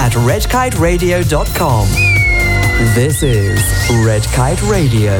at redkiteradio.com. This is Red Kite Radio.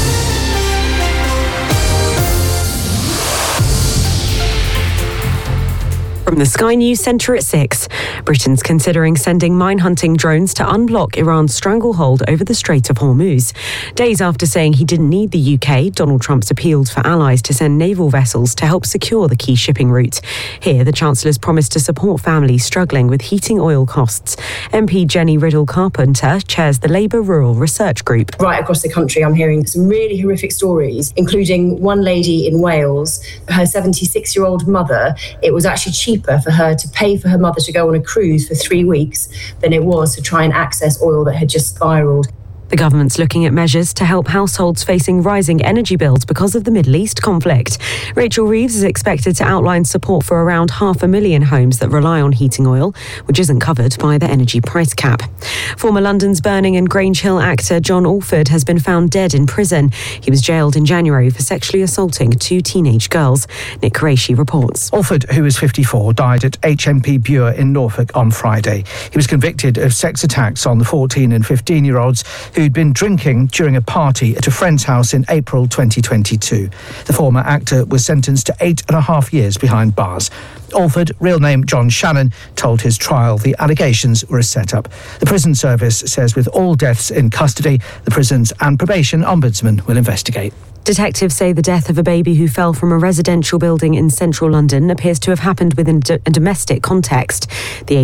From the Sky News Centre at 6, Britain's considering sending mine-hunting drones to unblock Iran's stranglehold over the Strait of Hormuz. Days after saying he didn't need the UK, Donald Trump's appealed for allies to send naval vessels to help secure the key shipping route. Here, the Chancellor's promised to support families struggling with heating oil costs. MP Jenny Riddle-Carpenter chairs the Labour Rural Research Group. Right across the country, I'm hearing some really horrific stories, including one lady in Wales, her 76-year-old mother. It was actually cheaper for her to pay for her mother to go on a cruise for 3 weeks than it was to try and access oil that had just spiralled. The government's looking at measures to help households facing rising energy bills because of the Middle East conflict. Rachel Reeves is expected to outline support for around 500,000 homes that rely on heating oil, which isn't covered by the energy price cap. Former London's Burning and Grange Hill actor John Alford has been found dead in prison. He was jailed in January for sexually assaulting 2 teenage girls. Nick Qureshi reports. Alford, who was 54, died at HMP Bure in Norfolk on Friday. He was convicted of sex attacks on the 14 and 15-year-olds who'd been drinking during a party at a friend's house in April 2022. The former actor was sentenced to 8.5 years behind bars. Alford, real name John Shannon, told his trial the allegations were a set-up. The prison service says with all deaths in custody, the prisons and probation ombudsman will investigate. Detectives say the death of a baby who fell from a residential building in central London appears to have happened within a domestic context. The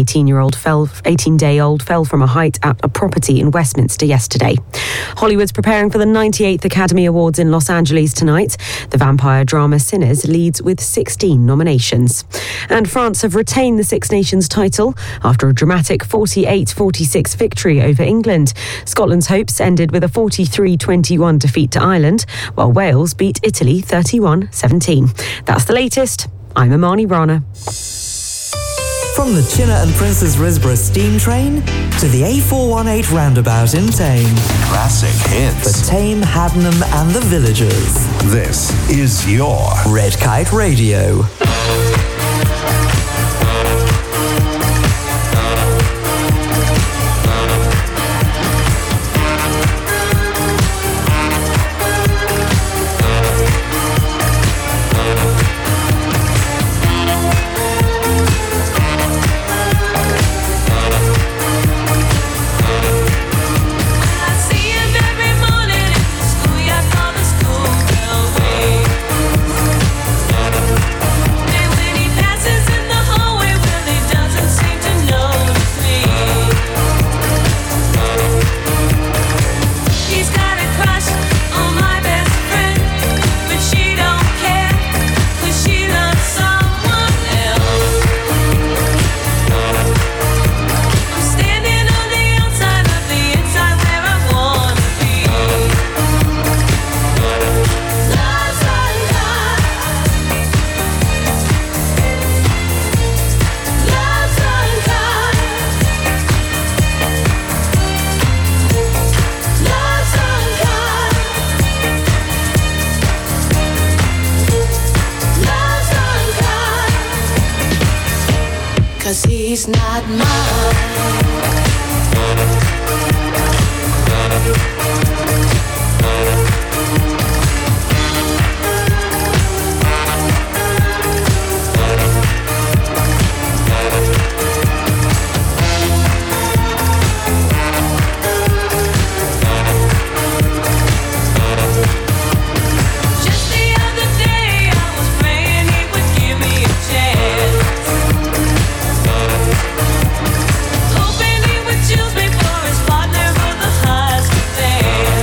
18-day-old fell from a height at a property in Westminster yesterday. Hollywood's preparing for the 98th Academy Awards in Los Angeles tonight. The vampire drama Sinners leads with 16 nominations. And France have retained the Six Nations title after a dramatic 48-46 victory over England. Scotland's hopes ended with a 43-21 defeat to Ireland, while Wales beat Italy 31-17. That's the latest. I'm Amani Rana. From the Chinna and Princess Risborough steam train to the A418 roundabout in Tame. Classic hits. For Tame, Haddenham and the villagers. This is your Red Kite Radio. He's not mine. Hoping he would choose me for his partner for the highs and days.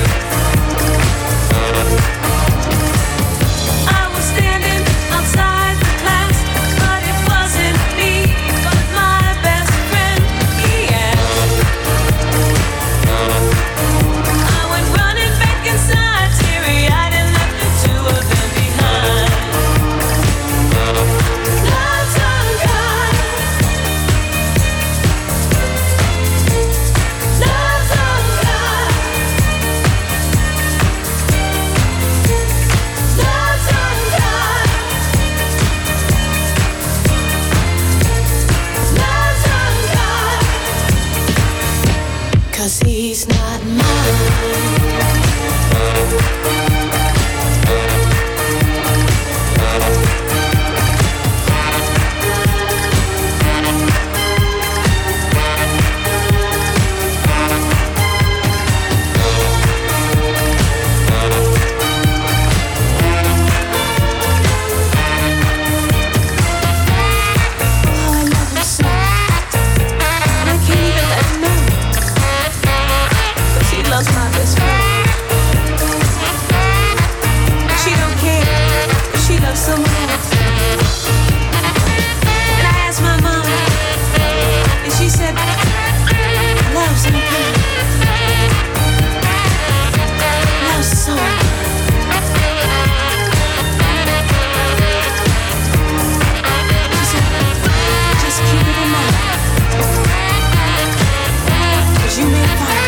'cause he's not mine. My best friend. She don't care if she loves someone else. And I asked my mom, and she said, love's in pain. Love's a song. She said, just keep it in mind, 'cause you may find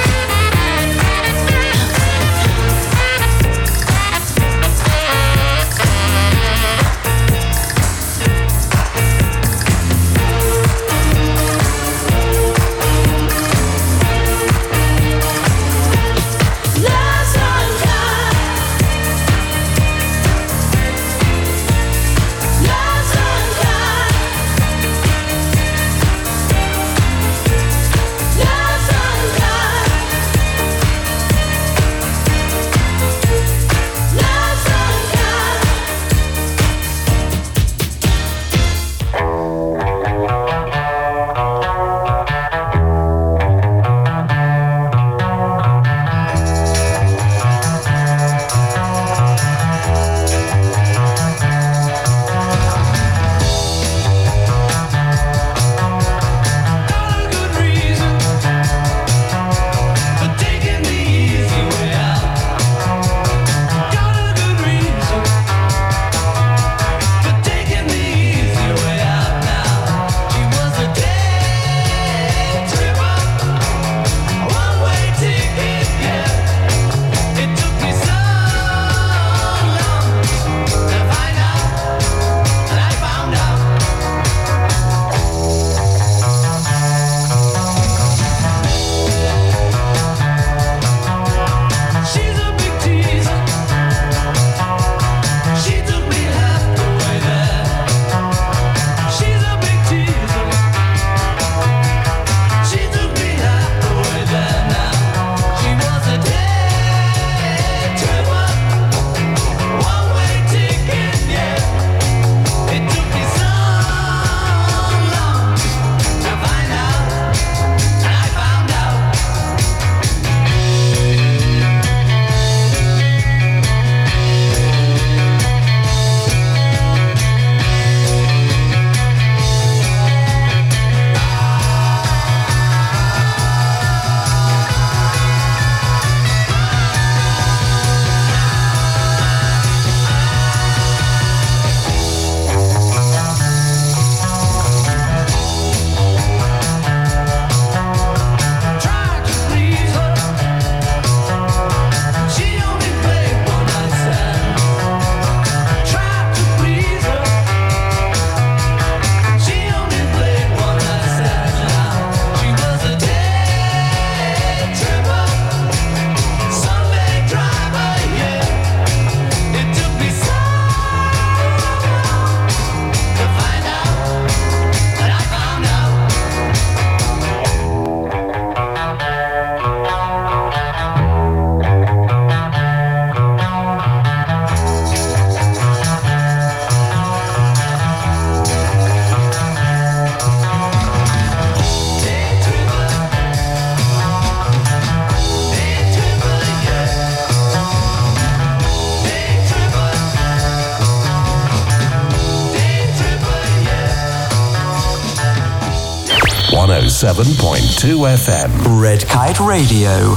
.2 FM. Red Kite Radio.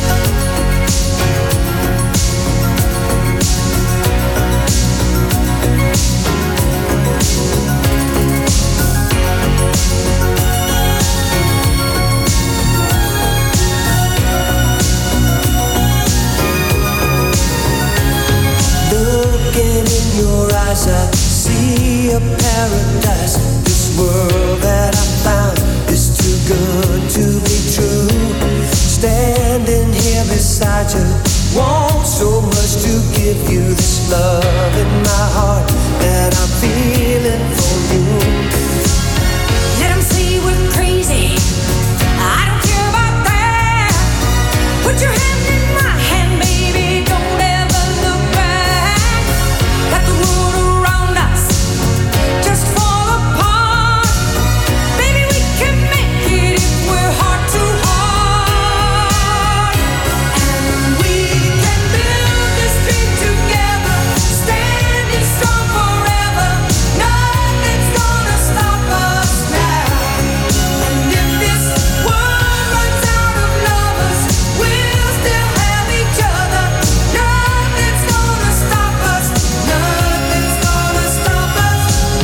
Looking in your eyes, I see a paradise. This world that I found is too good to be true. standing here beside you. Want so much to give you this love in my heart that I'm feeling for you. Let 'em say we're crazy. I don't care about that. Put your hand in my hand, baby. Don't ever look back. Let the world around us just fall apart. Baby, we can make it if we're heart to heart. And we can build this dream together, standing strong forever. Nothing's gonna stop us now. And if this world runs out of lovers, we'll still have each other. Nothing's gonna stop us. Nothing's gonna stop us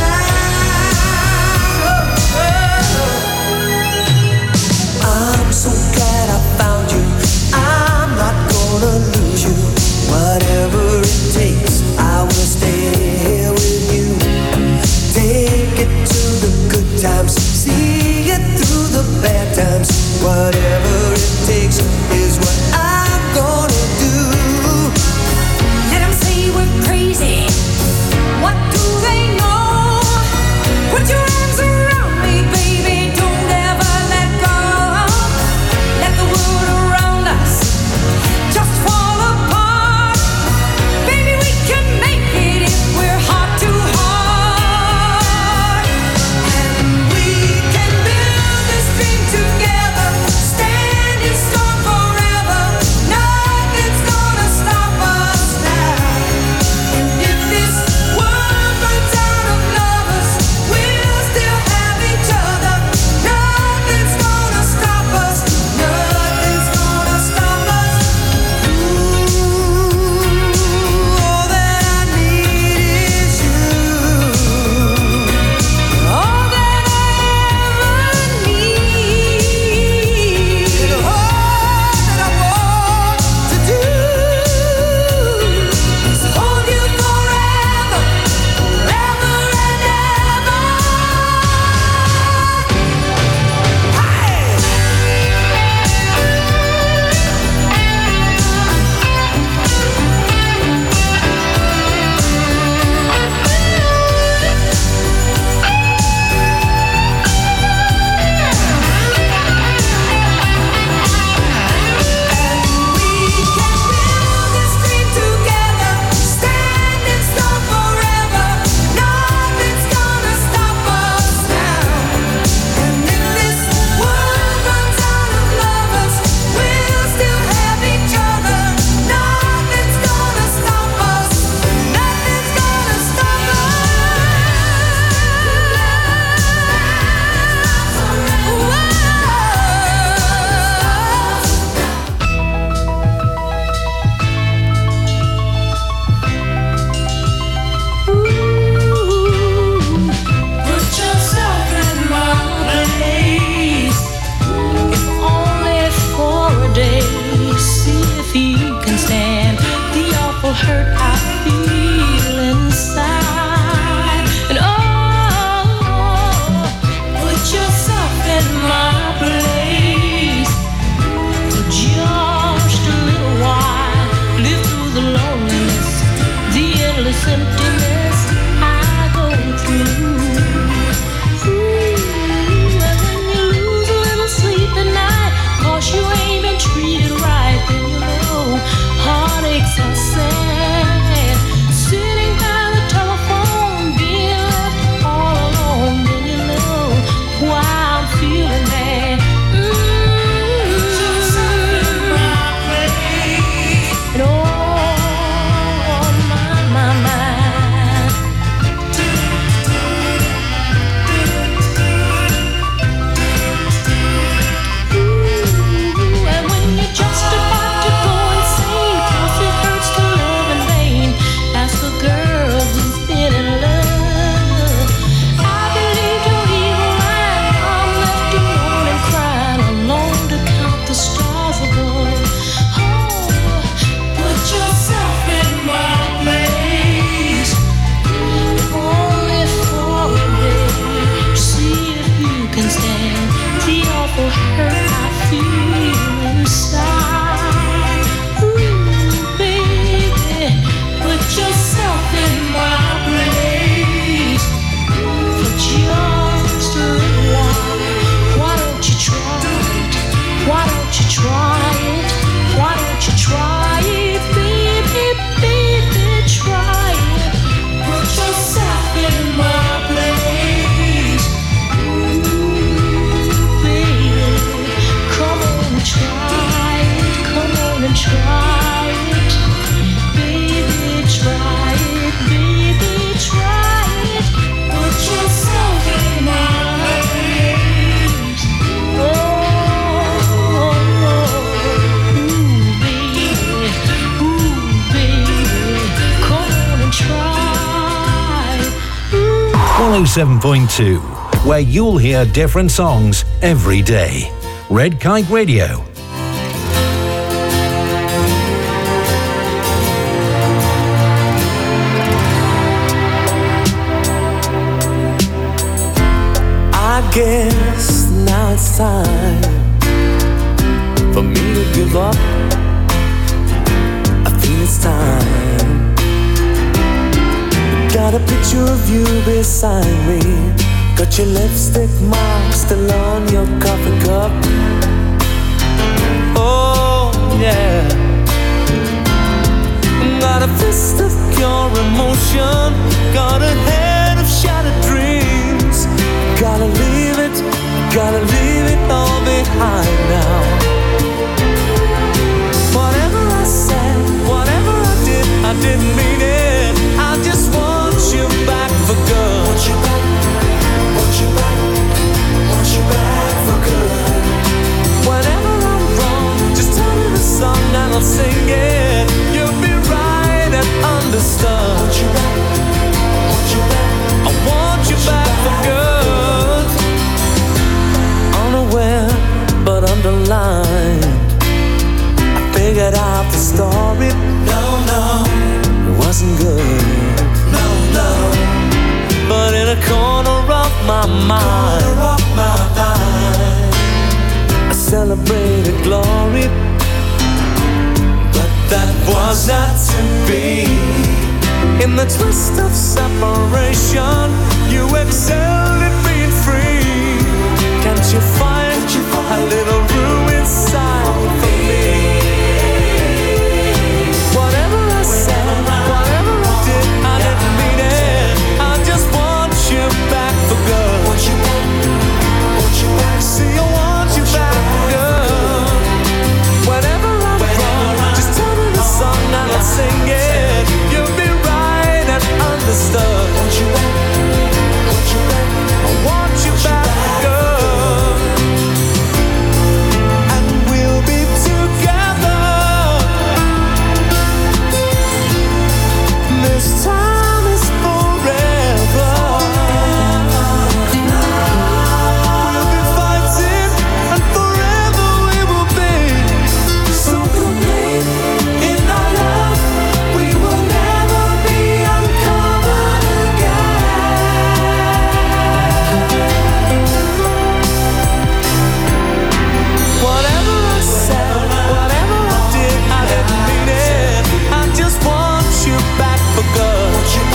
now. I'm so glad I found you. I'm not gonna lose you. Whatever it takes, I will stay here with you. Take it to the good times, see it through the bad times. Whatever it takes is what I'm gonna do. Let 'em say we're crazy. What do they know? Put your arms around me, baby. Don't ever let go. Let the world around us just fall apart. Baby, we can make it if we're heart to heart. And we can build this dream together, 107.2, where you'll hear different songs every day. Red Kite Radio. I guess now it's time for me to give up. I feel it's time. Got a picture of you beside me. Got your lipstick mark still on your coffee cup. Oh yeah. Got a fist of pure emotion. Got a head of shattered dreams. Gotta leave it all behind now. Whatever I said, whatever I didn't mean it. I just want you back for good. Want you back for good. Whenever I'm wrong, just tell me the song and I'll sing it. You'll be right and understood. Want you back, I want you back for good. Unaware but underlined, I figured out the story. No, it wasn't good. No, but in a corner of my mind, I celebrated glory, but that was not to be. In the twist of separation, you excelled at being free. Can't you find a little room inside for me? Whatever I said, whatever I didn't mean it. I just want you back for good. Want you back. See, I want you back for good. Whenever I'm wrong, just tell me the song and I'll sing it. You'll be right and understood. Want you back. I want you back for good. And we'll be together. This time is forever. We'll be fighting and forever we will be. So complete in our love, we will never be uncovered again. Whatever I said, whatever I didn't mean it. I just want you back for good. Want you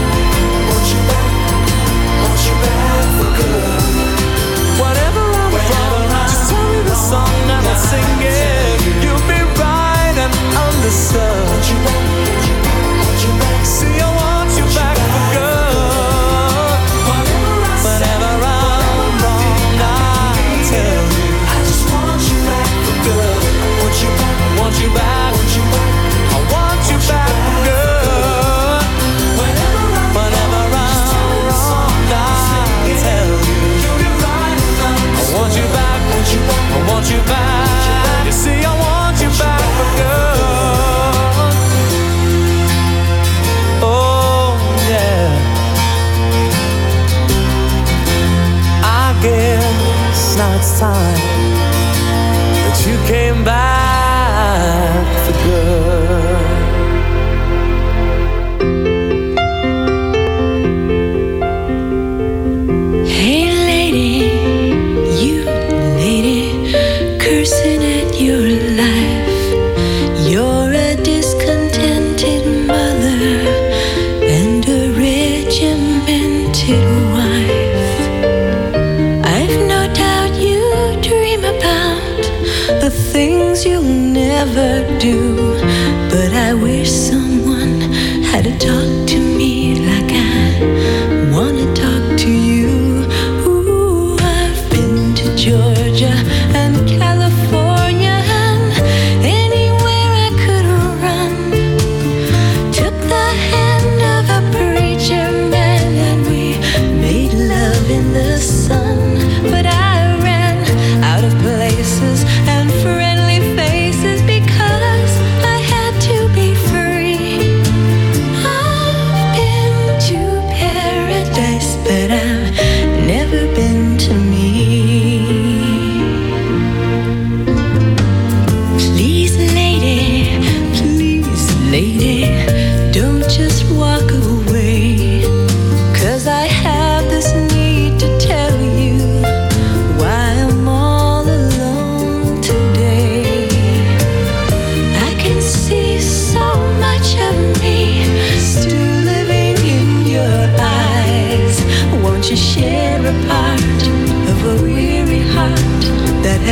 back for good. Whatever I'm wrong, just tell me the song and I'll sing it. You'll be right and understood. Want you back. See, I want you back for good. Whenever I'm wrong, I'll tell you. I just want you back for good. Want you back. I want you back. I want you back for good. Whenever I'm wrong, I'll tell you. I want you back. I want you back. You see, I want you back for good. Oh yeah. I guess now it's time that you came back for good. Hey lady, you lady, cursing at your life. You're a discontented mother and a regimented wife. I've no doubt you dream about the things you'll never do, but I wish someone had to talk to me like I wanna talk to you. Ooh, I've been to Georgia and California and anywhere I could run. Took the hand of a preacher man and we made love in the sun. But I ran out of places and friendly faces because I had to be free. I've been to Paris.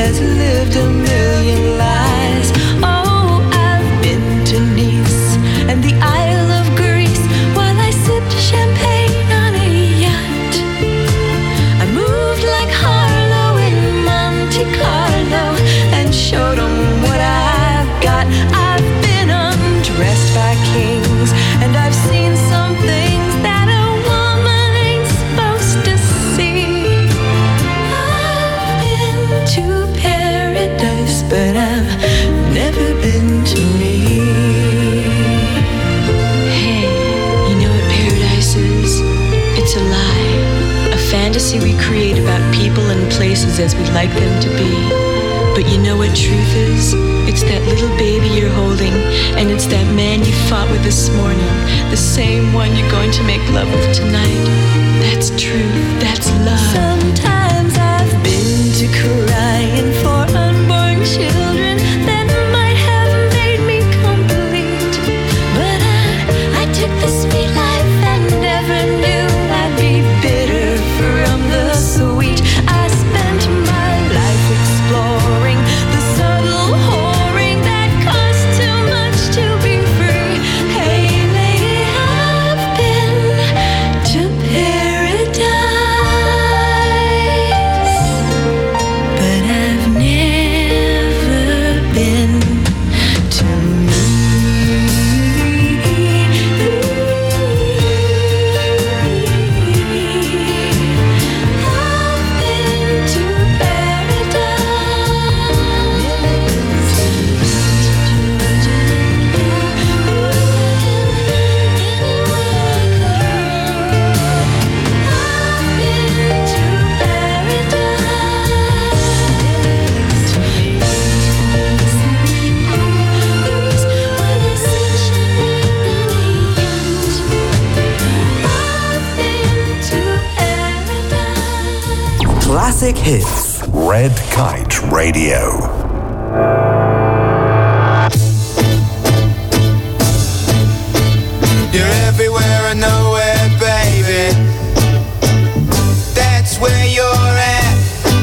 has lived a million lies. Oh, I've been to Nice and the Isle of Greece while I sipped champagne on a yacht. I moved like Harlow in Monte Carlo and showed 'em what I've got. I've been undressed by kings and I've seen some things that a woman ain't supposed to see. I've been to paradise, but I've never been to me. Hey, you know what paradise is? It's a lie, a fantasy we create about people and places as we'd like them to be. But you know what truth is? It's that little baby you're holding, and it's that man you fought with this morning, the same one you're going to make love with tonight. That's truth, that's love. Sometimes I've been to crying for unborn children that might have made me complete. But I took the sweet life and never knew I'd be bitter from the sweet. I spent my life exploring the subtle whoring that costs too much to be free. Hey lady, I've been to paradise, but I've never been to me. I've been to Classic hits. Red Kite Radio. You're everywhere and nowhere, baby. That's where you're at.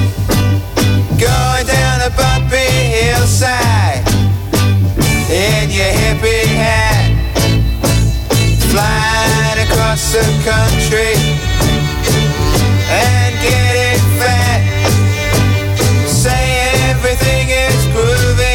Going down a bumpy hillside in your hippie hat, flying across the country and getting fat. Say everything is groovy.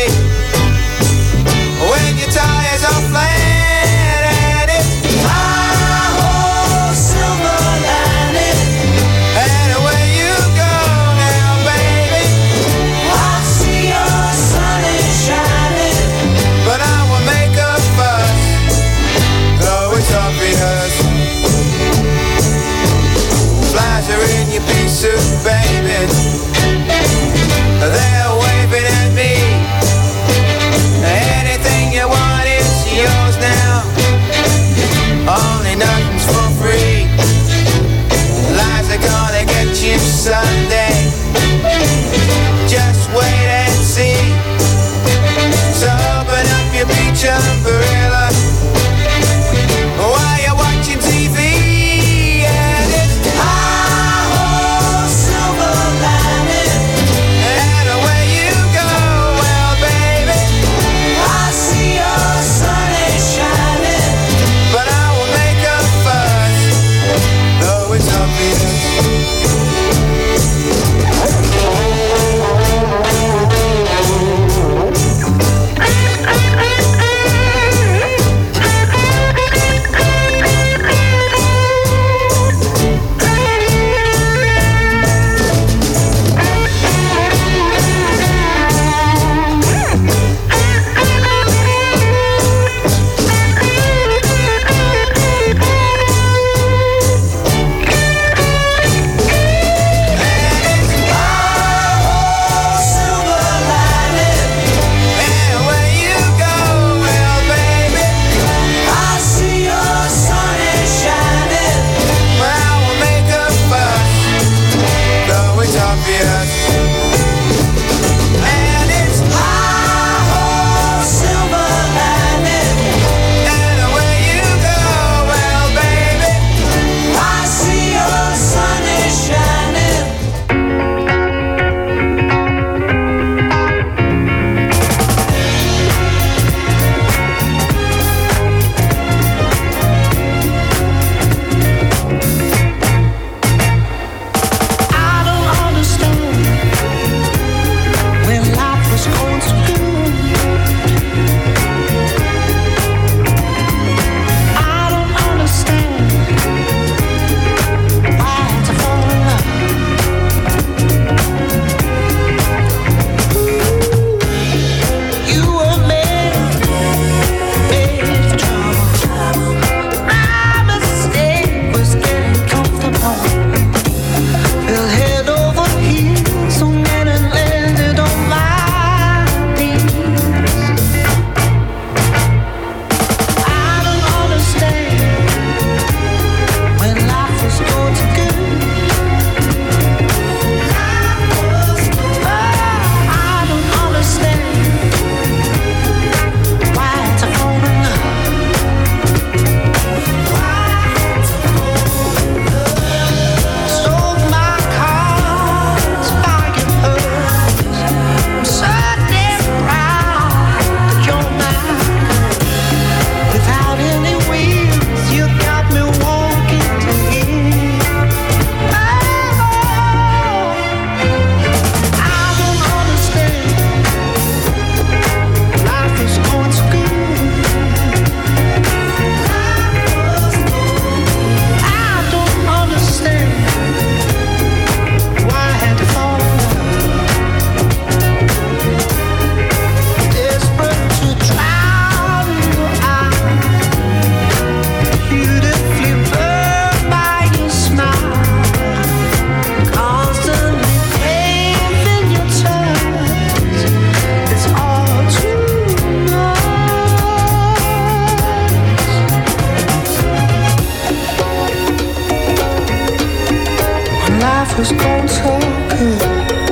was going so good.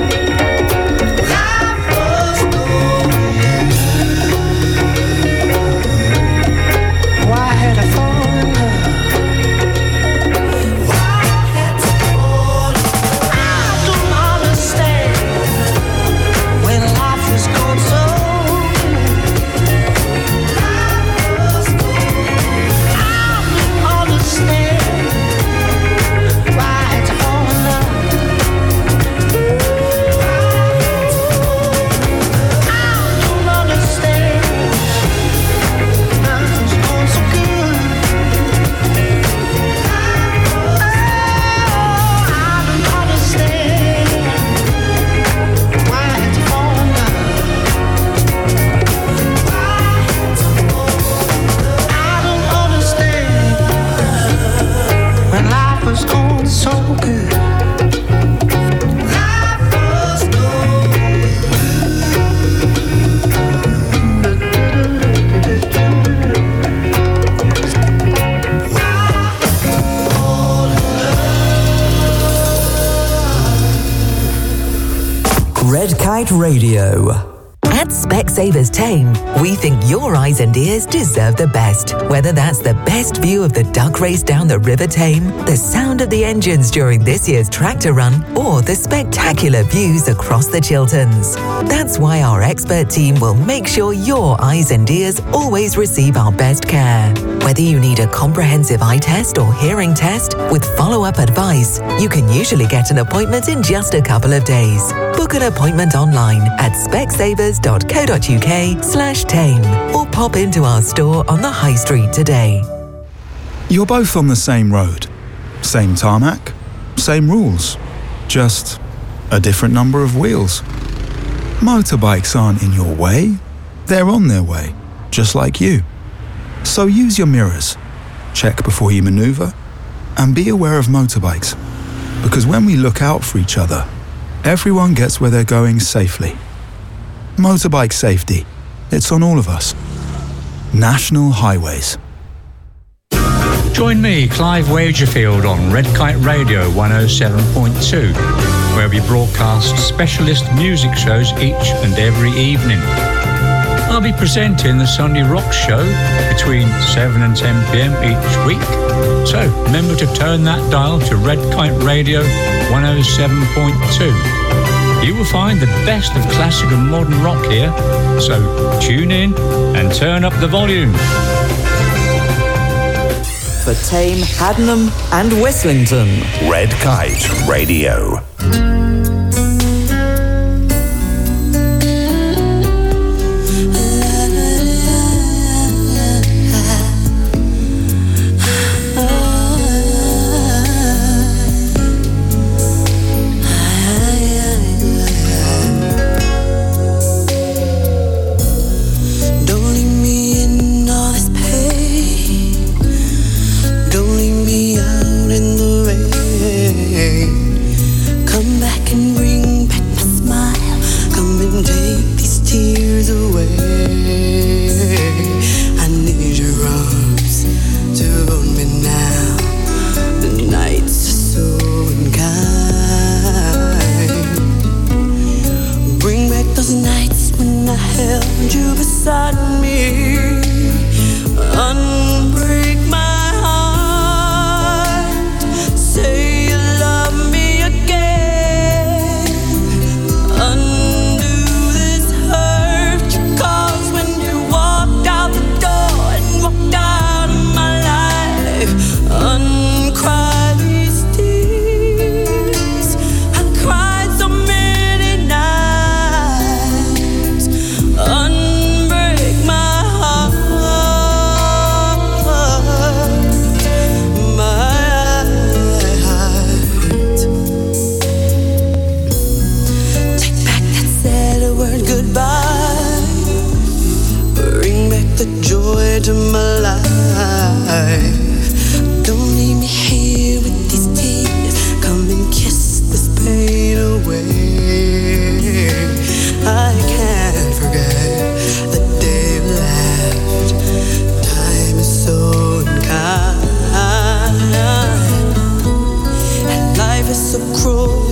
Why had I fallen in love? I don't understand when life was going so good. I don't understand why I had to fall in love. I don't understand. Life was going so good. I don't understand why I had to fall in love. I don't understand when life was going so good. Red Kite Radio. At Specsavers Tame, we think your eyes and ears deserve the best. Whether that's the best view of the duck race down the River Tame, the sound of the engines during this year's tractor run, or the spectacular views across the Chilterns. That's why our expert team will make sure your eyes and ears always receive our best care. Whether you need a comprehensive eye test or hearing test with follow-up advice, you can usually get an appointment in just a couple of days. Book an appointment online at specsavers.co.uk/tame or pop into our store on the High Street today. You're both on the same road, same tarmac, same rules, just a different number of wheels. Motorbikes aren't in your way, they're on their way, just like you. So use your mirrors, check before you maneuver, and be aware of motorbikes. Because when we look out for each other, everyone gets where they're going safely. Motorbike safety, it's on all of us. National Highways. Join me, Clive Wagerfield, on Red Kite Radio 107.2, where we broadcast specialist music shows each and every evening. I'll be presenting the Sunday Rock Show between 7 and 10 p.m. each week. So remember to turn that dial to Red Kite Radio 107.2. You will find the best of classic and modern rock here. So tune in and turn up the volume. For Tame, Haddenham and Westlington. Red Kite Radio. so cruel.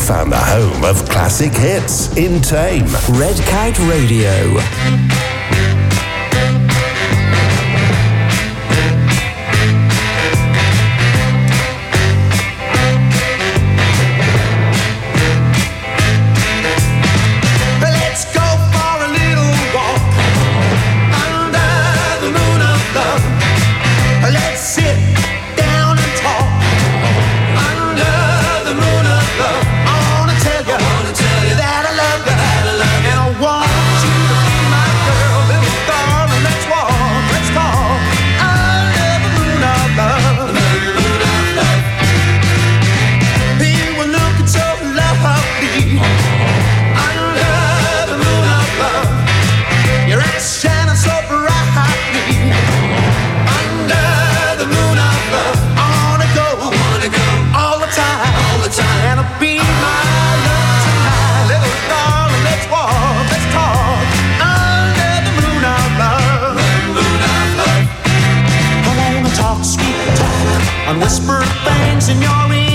found the home of classic hits in Tame. Red Kite Radio. Let's go for a little walk under the moon of love. Let's sit down and talk under the moon of love. I wanna tell you that I love you, and I want you to be my girl, little darling. Let's walk, let's talk under the moon of love. You were looking so lovely under the moon of love. Your eyes shining so brightly under the moon of love. I wanna go all the time, and I'll be my love tonight, little darling. Let's walk, let's talk under the moon of love. I wanna talk sweet talk and whisper things in your ear.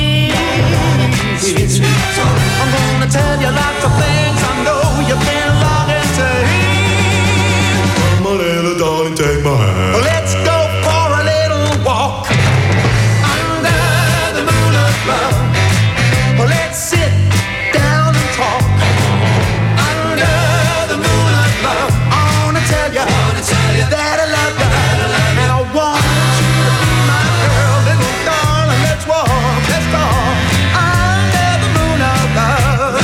I'm gonna tell you lots of things I know you've been longing to hear. My little darling, take my hand. Let's go for a little walk under the moon of love. Let's sit down and talk under the moon of love. I wanna tell you that I love you, and I want you to be my girl, little darling. Let's walk, let's talk under the moon of love.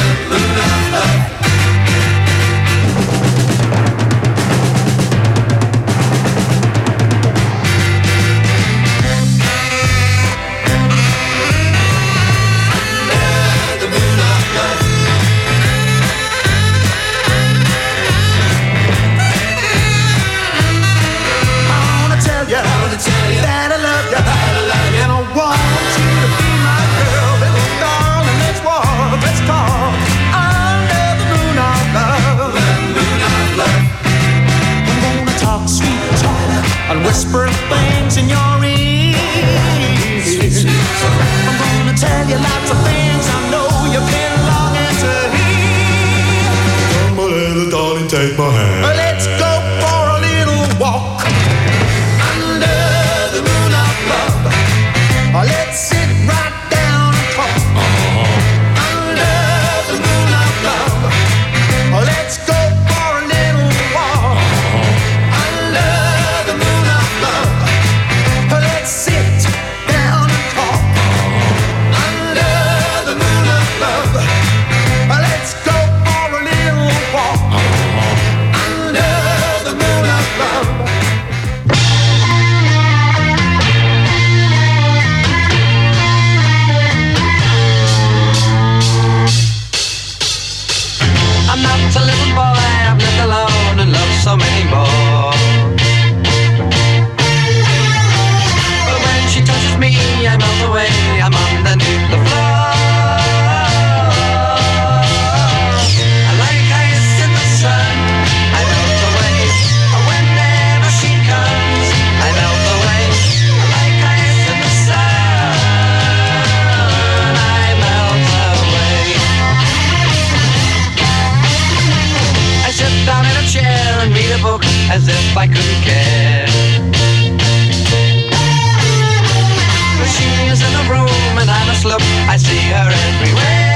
I wanna tell you that I love you, and I want you to be my girl, little darling. Let's walk, let's talk under the moon of love. I'm gonna talk sweet talk and whisper things in your ear. I'm gonna tell you lots of things I know you've been longing to hear. My little darling, take my hand. Let's go for a little walk under the moon of love. Let's sit right down and talk under the moon of love. Let's go for a little walk under the moon of love. Let's sit down and talk under the moon of love. Let's go for a little walk under the moon of love. I'm not a little boy, I've lived alone and loved so many more. But when she touches me, I melt away, I'm underneath the floor. Like ice in the sun, I melt away. Whenever she comes, I melt away. Like ice in the sun, I melt away. I sit down in a chair and read a book as if I couldn't care. But she is in the room and I'm asleep, I see her everywhere.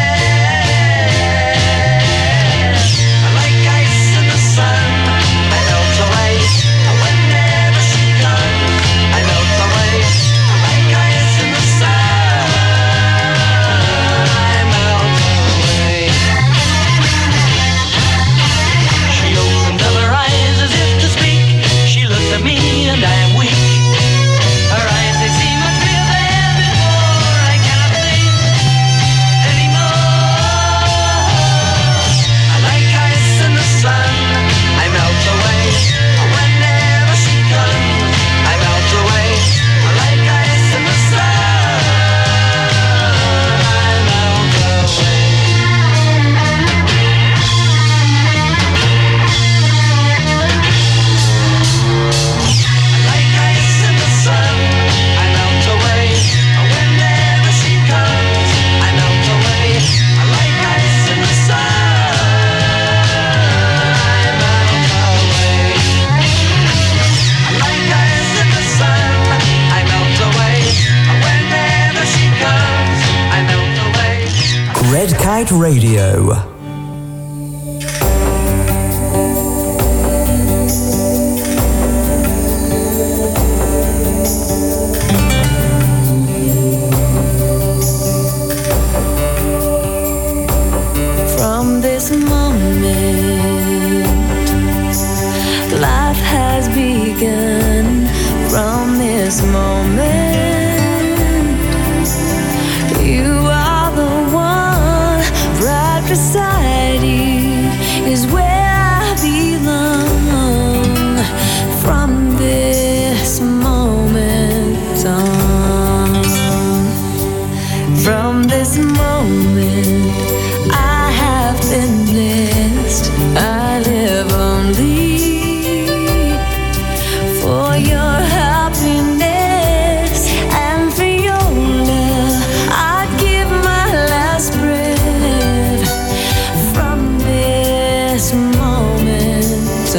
Like ice in the sun, I melt away. Whenever she comes, I melt away. Like ice in the sun, I melt away. She opens up her eyes as if to speak. She looks at me and I am weak. Her eyes, they seem much bigger than before. I cannot think. Red Kite Radio. From this moment, life has begun. From this moment, you are the one. Right beside you is where I belong. From this moment on, from this moment, I have been blessed. I live only for your happiness and for your love. I'd give my last breath. From this moment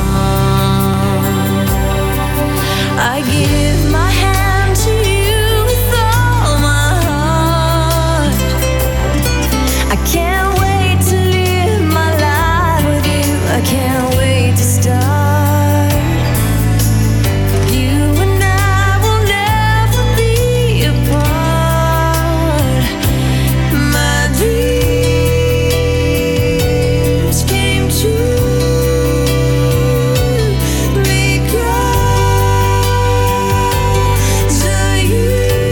on, I give my hand to you with all my heart. I can't wait to live my life with you. I can't wait to start. You and I will never be apart. My dreams came true because of you.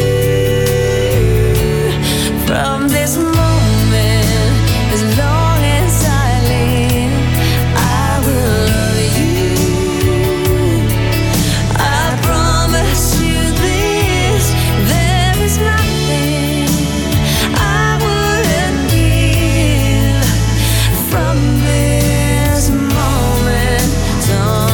From this moment, as long as I live, I will love you. I promise you this, there is nothing I wouldn't give. From this moment on.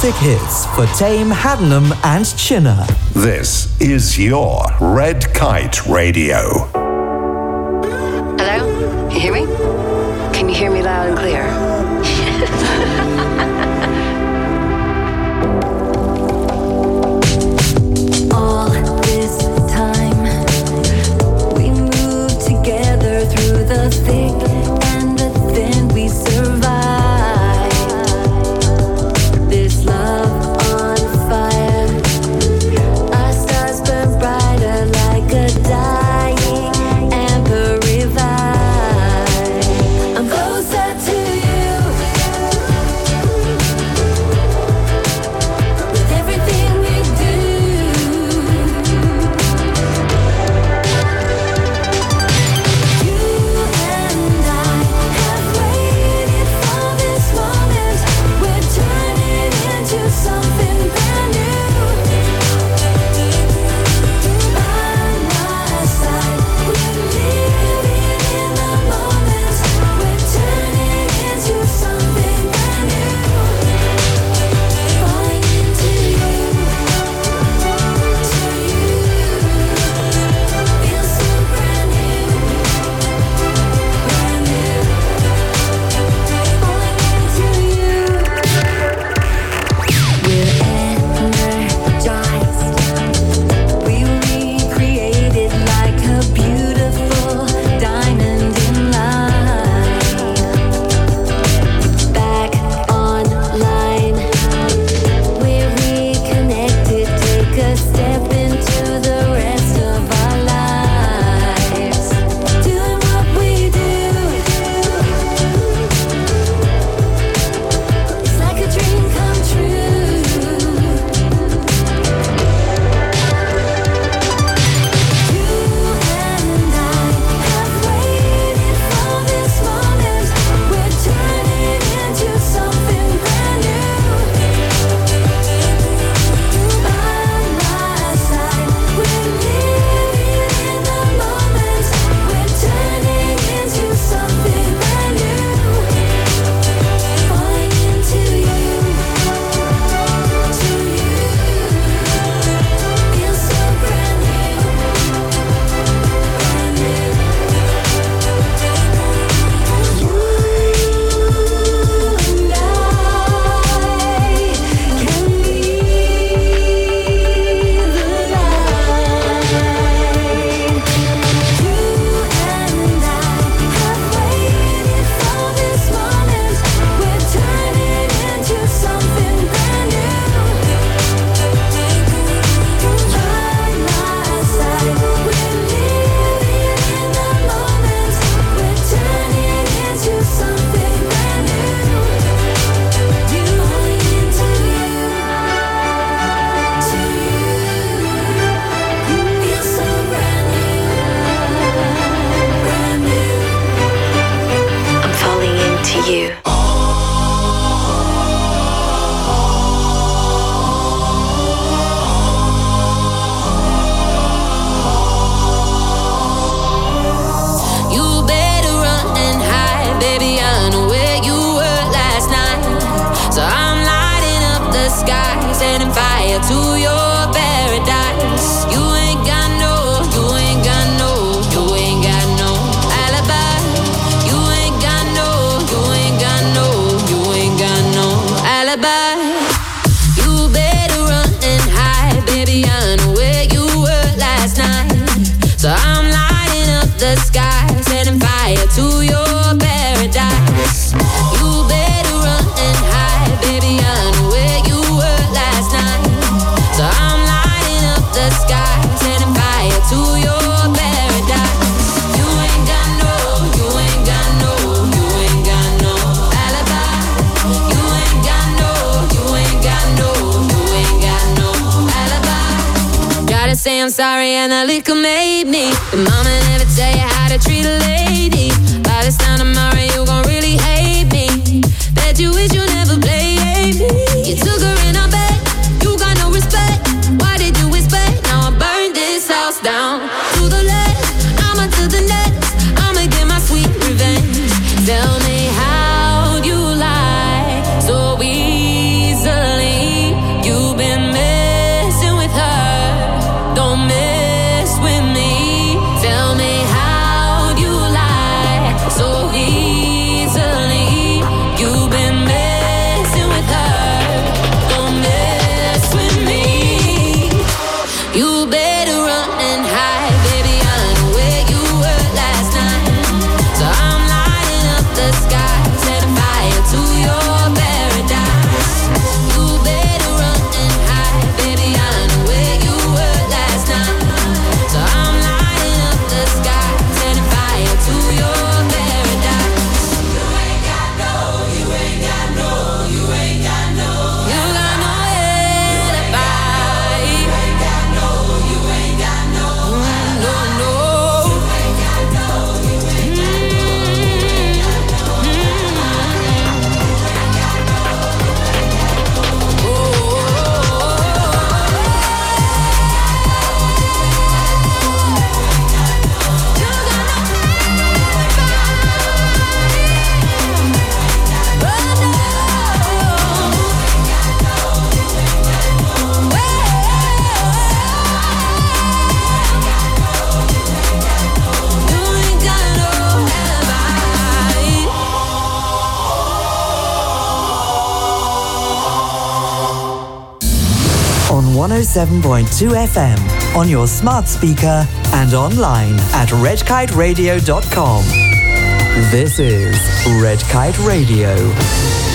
classic hits for Tame, Haddenham and Chinner. This is your Red Kite Radio. Hello? You hear me? Can you hear me loud and clear? All this time we moved together through the thick and the thin. We survived this love on fire. Our stars burn brighter like a dying amber revive. I'm closer to you with everything we do. You and I have waited for this moment. We're turning into something brand new. By my side, we're living in the moment. We're turning into something brand new. Falling into you, feels so brand new, brand new. Falling into you, we're energized. We recreated like a beautiful diamond in light. Back online, we're reconnected. Take a step into the rest of our lives. Doing what we do. It's like a dream come true. You and I have waited for this moment. We're turning into something brand new. By my side, we're living in the moment. We're turning into something brand new. Falling into you, feels so brand new, brand new. You and I can be the light. You and I have waited for this moment. We're turning into something brand new. By my side, we're living in the moment. We're turning into something brand new. You falling into you, feels so brand new, brand new. I'm falling into you. You better run and hide, baby. I know where you were last night. So I'm lighting up the sky, setting fire to your paradise. You ain't got no, you ain't got no, you ain't got no alibi. You ain't got no, you ain't got no, you ain't got no alibi. You better run and hide, baby. I know where you were last night. So I'm lighting up the sky, setting fire to your paradise. You better run and hide, baby. I know where you were last night. So I'm lighting up the sky, setting fire to your paradise. You ain't got no, you ain't got no, you ain't got no alibi. You ain't got no, you ain't got no, you ain't got no alibi. Gotta say I'm sorry and the liquor made me. The mama never tell you how to treat a lady. By this time tomorrow you gon' really hate me. Bet you wish you never played me. You took her in our bed, you got no respect. Why did you expect? Now I burn this house down. To the left, I'ma to the next. I'ma get my sweet revenge. Tell me how you lie so easily. 107.2 FM on your smart speaker and online at redkiteradio.com. This is Red Kite Radio.